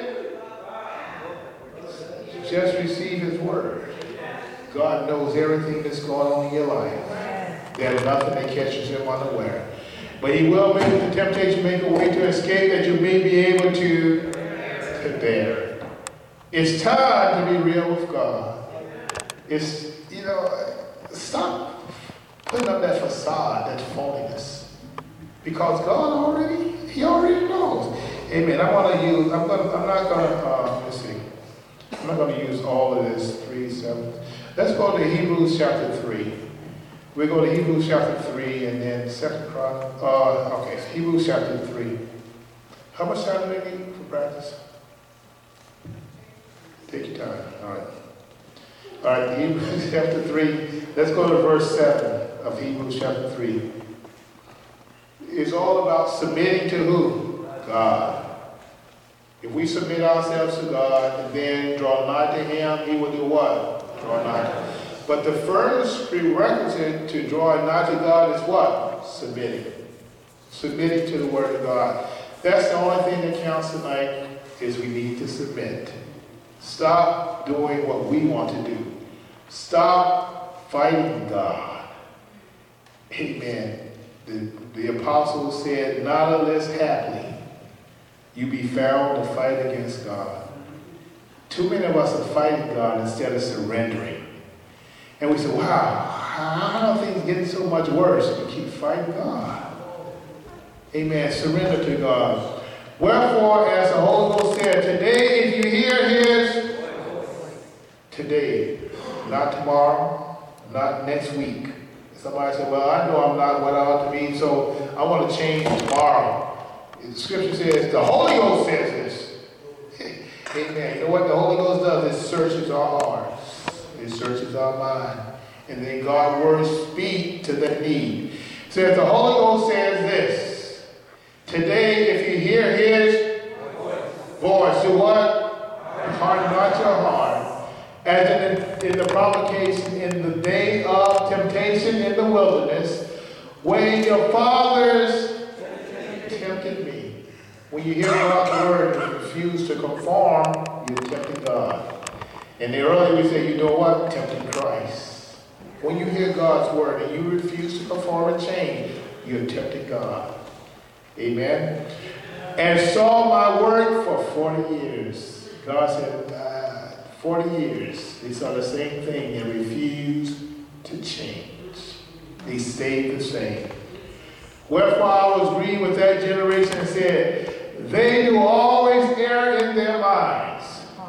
Just receive his word. God knows everything that's going on in your life. There's nothing that catches him unaware. But he will make the temptation, make a way to escape that you may be able to bear. It's time to be real with God. It's, stop putting up that facade, that phoniness. Because God he already knows. Amen. I'm not going to use all of this 3:7. Let's go to Hebrews chapter 3. We'll go to Hebrews chapter 3 and then Hebrews chapter 3. How much time do we need for practice? Take your time. All right. All right, Hebrews chapter 3. Let's go to verse 7 of Hebrews chapter 3. It's all about submitting to who? God. If we submit ourselves to God and then draw nigh to him, he will do what? Draw nigh. But the first prerequisite to drawing nigh to God is what? Submitting. Submitting to the Word of God. That's the only thing that counts tonight, is we need to submit. Stop doing what we want to do. Stop fighting God. Amen. The apostle said, not unless haply you be found to fight against God. Too many of us are fighting God instead of surrendering. And we say, wow, how are things getting so much worse? We keep fighting God. Amen. Surrender to God. Wherefore, as the Holy Ghost said, today if you hear his, today, not tomorrow, not next week. Somebody said, well, I know I'm not what I ought to be, so I want to change tomorrow. The scripture says, the Holy Ghost says this. Amen. You know what the Holy Ghost does? It searches our hearts. It searches our mind. And then God's word speak to the need. It says, the Holy Ghost says this. Today, if you hear his voice, do what? Harden not your heart. As in the provocation in the day of temptation in the wilderness, when your fathers tempted me. When you hear God's word and refuse to conform, you're tempting God. And the earlier we say, you know what? Tempting Christ. When you hear God's word and you refuse to conform and change, you're tempting God. Amen. And saw my work for 40 years. God said, 40 years. They saw the same thing and refused to change. They stayed the same. Wherefore I was grieved with that generation and said, they do always err in their minds.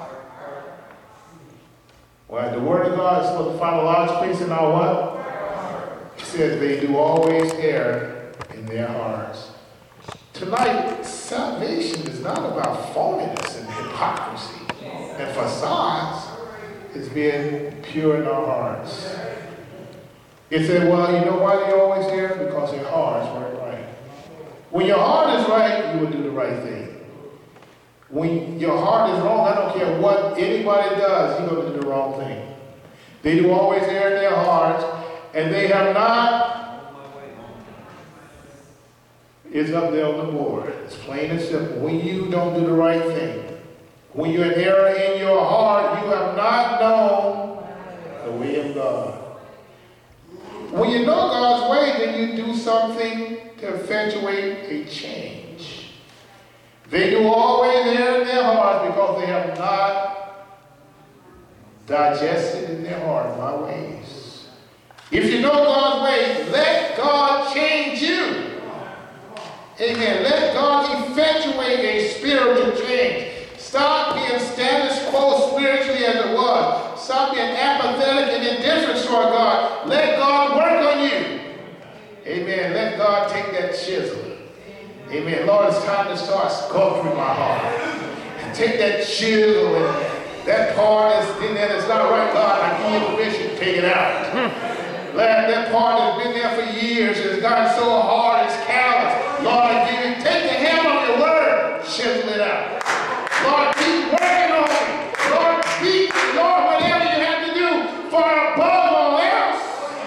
Well, the word of God is supposed to find a large place in our what? It says they do always err in their hearts. Tonight, salvation is not about phoniness and hypocrisy and facades. It's being pure in our hearts. It said, well, you know why they always err? Because their hearts weren't right. When your heart is right, you will do the right thing. When your heart is wrong, I don't care what anybody does, you're going to do the wrong thing. They do always err in their hearts, and they have not. It's up there on the board. It's plain and simple. When you don't do the right thing, when you're in error in your heart, you have not known the way of God. When you know God's way, then you do something to effectuate a change. They do always err in their hearts because they have not digested in their heart my ways. If you know God's way, let God change you. Amen. Let God effectuate a spiritual change. Stop being status quo spiritually as it was. Stop being apathetic and indifferent toward God. Let God work on you. Amen. Let God take that chisel. Amen. Lord, it's time to start sculpturing my heart. Take that chisel and that part that's in there that's not right, God, I give you permission to take it out. That part that's been there for years has gotten so hard, it's callous. Lord, I give you, take the hammer of your word, chisel it out. Lord, keep working on me. Lord, keep, Lord, whatever you have to do, for above all else,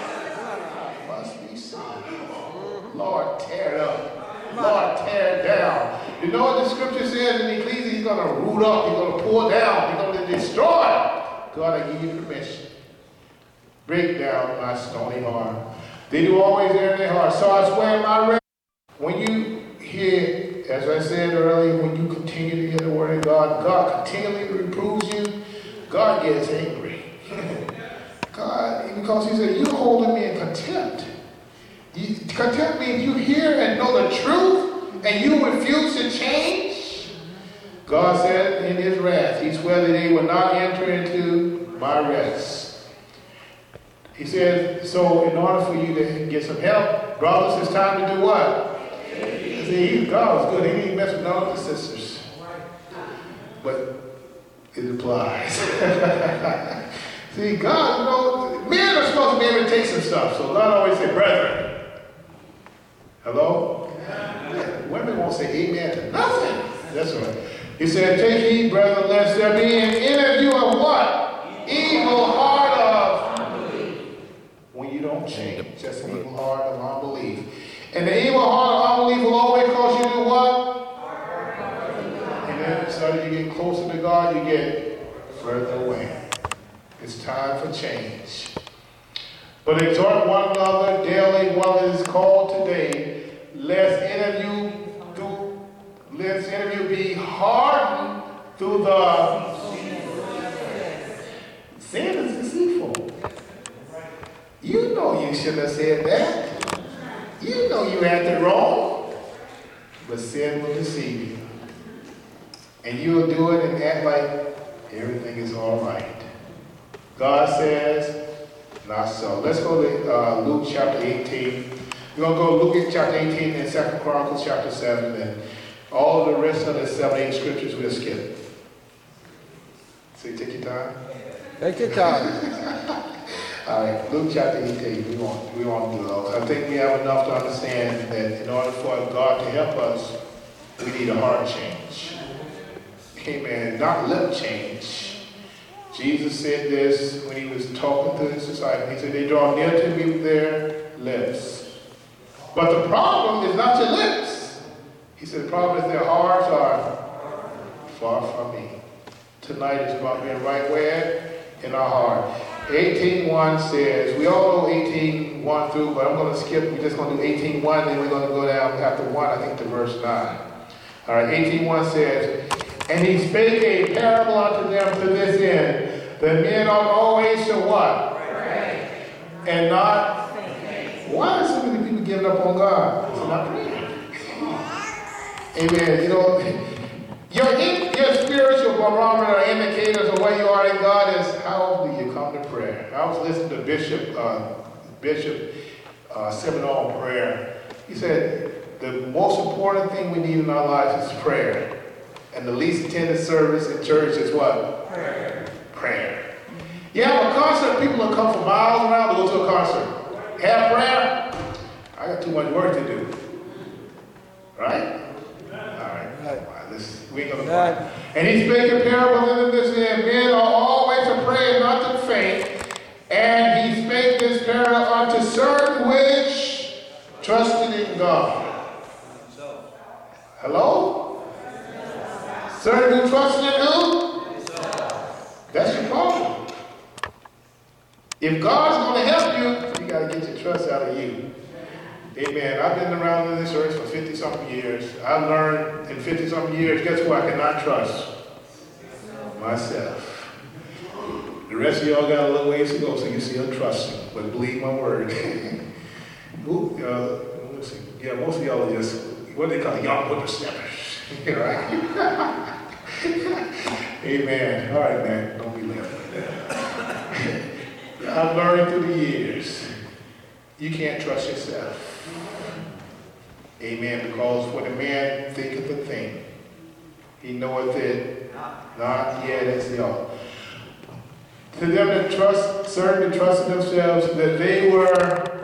I must be saved. Lord, tear it up. Lord, tear it down. You know what the scripture says in Ecclesiastes? He's going to root up, he's going to pull down, he's going to destroy. God, I give you permission. Break down my stony heart. They do always err in their heart. So I swear my rest. When you hear, as I said earlier, when you continue to hear the word of God, God continually reproves you, God gets angry. God, because he said, you're holding me in contempt. Contempt means you hear and know the truth, and you refuse to change. God said in his wrath, he swore that they will not enter into my rest. He said, so in order for you to get some help, brothers, it's time to do what? See, God was good. He didn't mess with none of the sisters. But it applies. See, God, you know, men are supposed to be able to take some stuff. So God always said, brethren. Hello? Women won't say amen to nothing. That's right. He said, take heed, brethren, lest there be an interview of what? Evil heart of change. Just an evil heart of unbelief. And the evil heart of unbelief will always cause you to do what? And then so you get closer to God, you get further away. It's time for change. But exhort one another daily while it is called today, lest any of you be hardened through the sin is deceitful. You know you shouldn't have said that. You know you acted wrong. But sin will deceive you. And you'll do it and act like everything is all right. God says, not so. Let's go to Luke chapter 18. We're going to go to Luke chapter 18 and 2 Chronicles chapter 7. And all the rest of the 7-8 scriptures we'll skip. So take your time. Take your time. All right, Luke chapter 18. We won't do those. I think we have enough to understand that in order for God to help us, we need a heart change. Amen. Not lip change. Jesus said this when he was talking to his disciples. He said, they draw near to me with their lips. But the problem is not your lips. He said, the problem is their hearts are far from me. Tonight is about being right where? In our heart. 18:1 says, we all know 18:1 through, but I'm going to skip. We're just going to do 18:1, then we're going to go down after 1, I think, to verse 9. All right, 18:1 says, and he spake a parable unto them to this end, that men ought always to what? Pray. And not think. Why are so many people giving up on God? It's not praying. Amen. You know, your spiritual barometer indicators of where you are in God is how often you come to prayer. I was listening to Bishop seminar on prayer. He said the most important thing we need in our lives is prayer. And the least attended service in church is what? Prayer. You have a concert, people will come from miles around to go to a concert. Have prayer? I got too much work to do. Right? We ain't gonna fight. And he spake a parable unto this end, men are always to pray and not to faint. And he spake this parable unto certain which trusted in God. Hello? Certain who trusted in who? That's your problem. If God's going to help you, you got to get your trust out of you. Amen. I've been around in this church for 50-something years. I've learned in 50-something years, guess who I cannot trust? Myself. The rest of y'all got a little ways to go, so you still trust me. But believe my word. Let's see. Yeah, most of y'all are just, what do they call it? Young whippersnappers. Right? Amen. All right, man. Don't be laughing at that. I've learned through the years, you can't trust yourself. Amen. Because when a man thinketh a thing, he knoweth it not yet as he ought. To them that trust, certain that trusted themselves, that they were.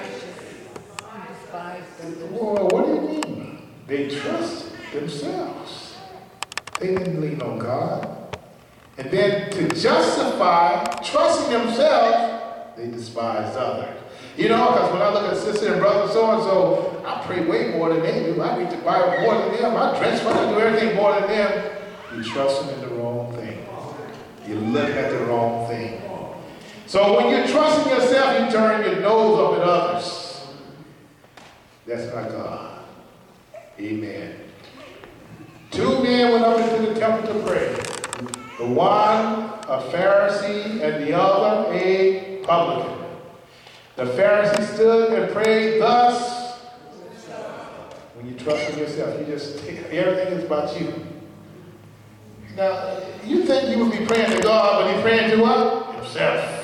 Well, what do you mean? They trust themselves. They didn't lean on God. And then to justify trusting themselves, they despised others. You know, because when I look at sister and brother so-and-so, I pray way more than they do. I read the Bible more than them. I dress right. I do everything more than them. You're trusting in the wrong thing. You're looking at the wrong thing. So when you're trusting yourself, you turn your nose up at others. That's not God. Amen. 2 men went up into the temple to pray. The one a Pharisee and the other a publican. The Pharisee stood and prayed thus. When you trust in yourself, you just everything is about you. Now, you think you would be praying to God, but he's praying to what? Himself.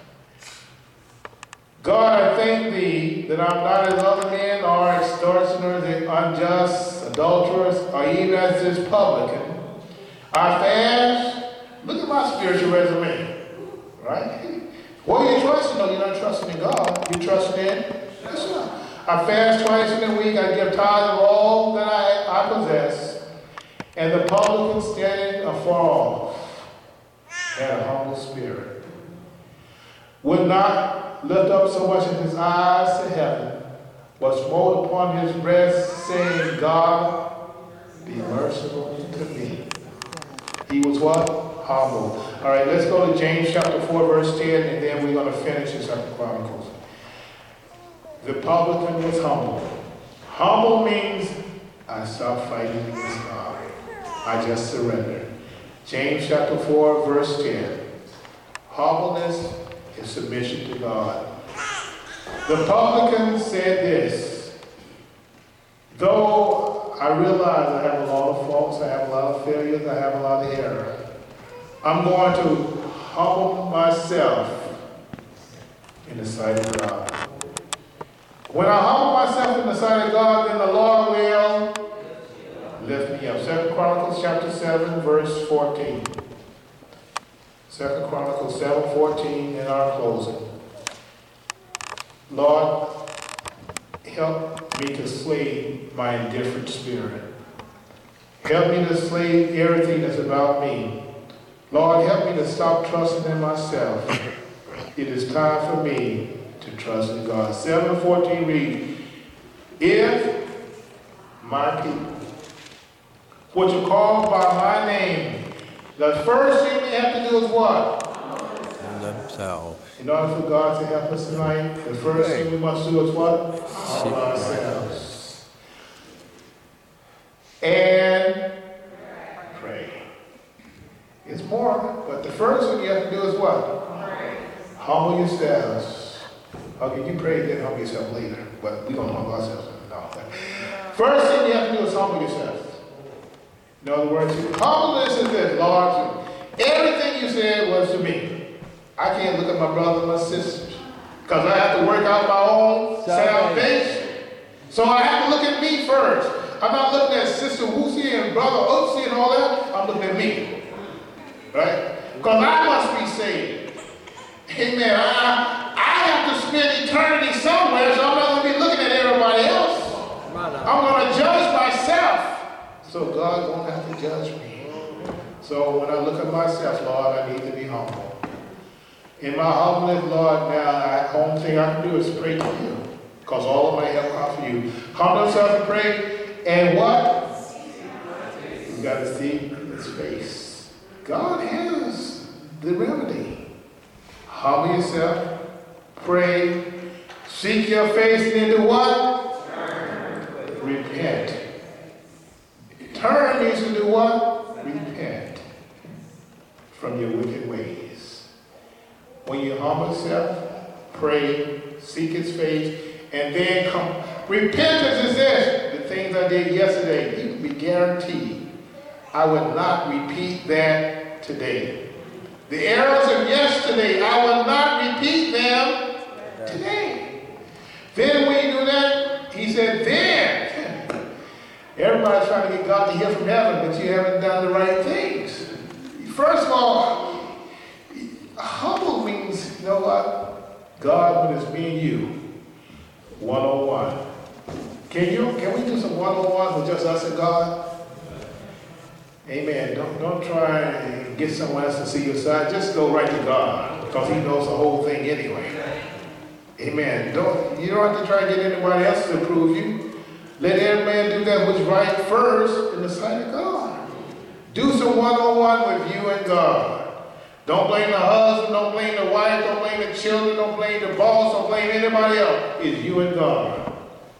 God, I thank thee that I'm not as other men are extortioners, unjust, adulterers, or even as this publican. I fast. Look at my spiritual resume. Right? What are you trusting? No, you're not trusting in God. You're trusting in yourself. I fast twice in a week. I give tithe of all that I possess. And the publican standing afar off had a humble spirit. Would not lift up so much in his eyes to heaven, was smote upon his breast, saying, God, be merciful to me. He was what? Humble. All right, let's go to James chapter 4, verse 10, and then we're going to finish in 2 Chronicles. The publican was humble. Humble means I stopped fighting against God. I just surrendered. James chapter 4, verse 10. Humbleness is submission to God. The publican said this, though I realize I have a lot of faults, I have a lot of failures, I have a lot of error, I'm going to humble myself in the sight of God. When I humble myself in the sight of God, then the Lord will lift me up. 2 Chronicles chapter 7, verse 14. 2 Chronicles 7:14 in our closing. Lord, help me to slay my indifferent spirit. Help me to slay everything that's about me. Lord, help me to stop trusting in myself. It is time for me to trust in God. 7:14 reads, if my people, which are called by my name, the first thing they have to do is what? Themselves. In order for God to help us tonight, the first thing we must do is what? Humble ourselves. And pray. It's more, but the first thing you have to do is what? Pray. Humble yourselves. Okay, you pray, then humble yourself later. But we don't humble ourselves. No. First thing you have to do is humble yourself. In other words, humbleness is this, Lord, everything you said was to me. I can't look at my brother and my sisters because I have to work out my own salvation. So I have to look at me first. I'm not looking at Sister Woosie and Brother Oopsie and all that. I'm looking at me. Right? Because I must be saved. Amen. I have to spend eternity somewhere, so I'm not going to be looking at everybody else. I'm going to judge myself. So God won't have to judge me. So when I look at myself, Lord, I need to be humble. In my humbleness, Lord, now the only thing I can do is pray to you. Because all of my help comes from you. Humble yourself and pray. And what? You got to see his face. God has the remedy. Humble yourself. Pray. Seek your face and do what? Repent. Turn means to do what? Repent from your wicked ways. When you humble yourself, pray, seek his face, and then come. Repentance is this. The things I did yesterday, you can be guaranteed I would not repeat that today. The errors of yesterday, I will not repeat them today. Then when you do that, he said, then. Everybody's trying to get God to hear from heaven, but you haven't done the right things. First of all, humble means, you know what? God, when it's me and you, one-on-one. Can we do some one-on-one with just us and God? Amen. Don't try and get someone else to see your side. Just go right to God, because he knows the whole thing anyway. Amen. You don't have to try and get anybody else to approve you. Let every man do that which is right first in the sight of God. Do some one-on-one with you and God. Don't blame the husband, don't blame the wife, don't blame the children, don't blame the boss, don't blame anybody else. It's you and God.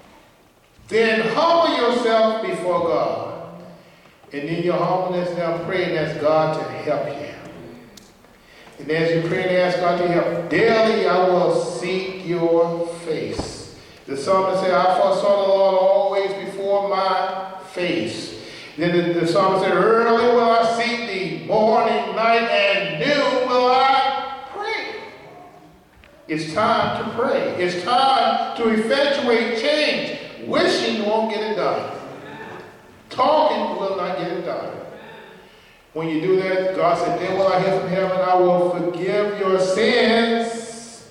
Then humble yourself before God. And in your humbleness now pray and ask God to help you. And as you pray and ask God to help, daily I will seek your face. The psalmist said, I foresaw the Lord always before my face. Then the psalmist said, early will I seek thee, morning, night, and noon will I pray. It's time to pray. It's time to effectuate change. Wishing won't get it done. Talking will not get it done. When you do that, God said, then will I hear from heaven, I will forgive your sins,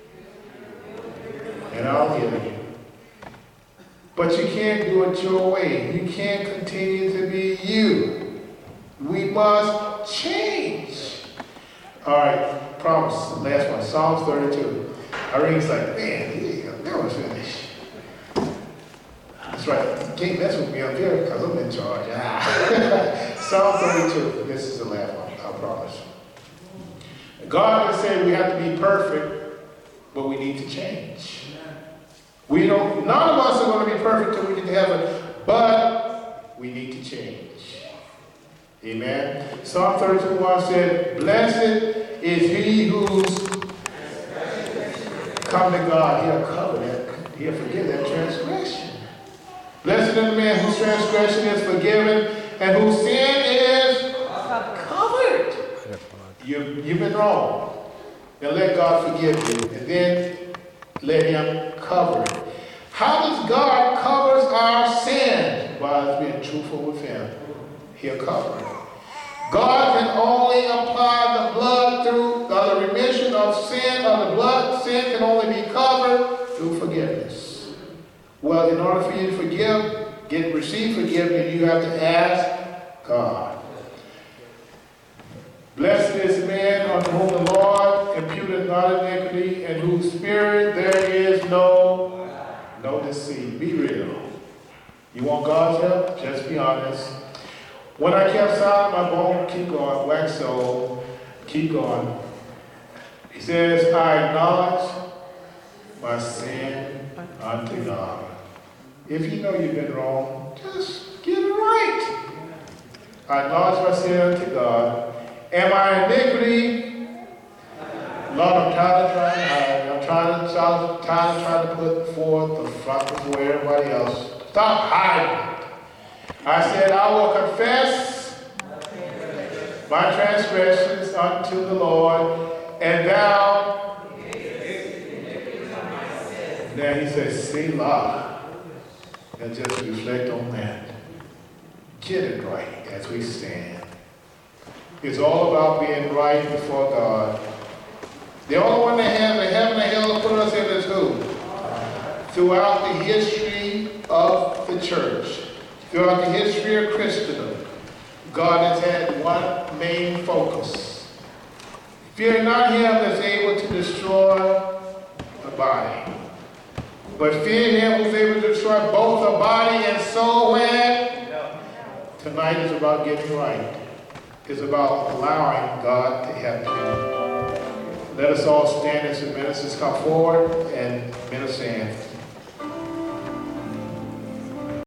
and I'll heal you. But you can't do it your way. You can't continue to be you. We must change. All right, promise. The last one, Psalms 32. Irene's like, man, he ain't never finish. That's right. You can't mess with me up here because I'm in charge. Psalm 32. This is the last one, I promise. God has said we have to be perfect, but we need to change. None of us are going to be perfect till we get to heaven, but we need to change. Amen. Psalm 32:1 said, blessed is he who's come to God. He'll cover that. He'll forgive that transgression. Blessed is the man whose transgression is forgiven and whose sin is covered. You've been wrong. Now let God forgive you. And then let him cover it. How does God cover our sin? By us being truthful with him. He'll cover it. God can only apply the blood through the remission of sin of the blood. Sin can only be covered through forgiveness. Well, in order for you to receive forgiveness, you have to ask God. Blessed is the man on whom the Lord imputeth not iniquity, and whose spirit there is no deceit. Be real. You want God's help? Just be honest. When I kept silent, my bone keep going, wax old, keep going. He says, I acknowledge my sin unto God. If you know you've been wrong, just get it right. I acknowledge my sin unto God. And my iniquity, Lord, I'm tired of trying to hide. I'm tired of trying to put forth the front before everybody else. Stop hiding it. I said, I will confess my transgressions unto the Lord, and thou. Now he says, Selah. And just reflect on that. Get it right as we stand. It's all about being right before God. The only one that has the heaven and hell to put us in is who? Throughout the history of the church, throughout the history of Christendom, God has had one main focus. Fear not him that's able to destroy the body, but fear him who's able to destroy both the body and soul. When tonight is about getting right. It's about allowing God to help you. Let us all stand as the ministers come forward and minister in.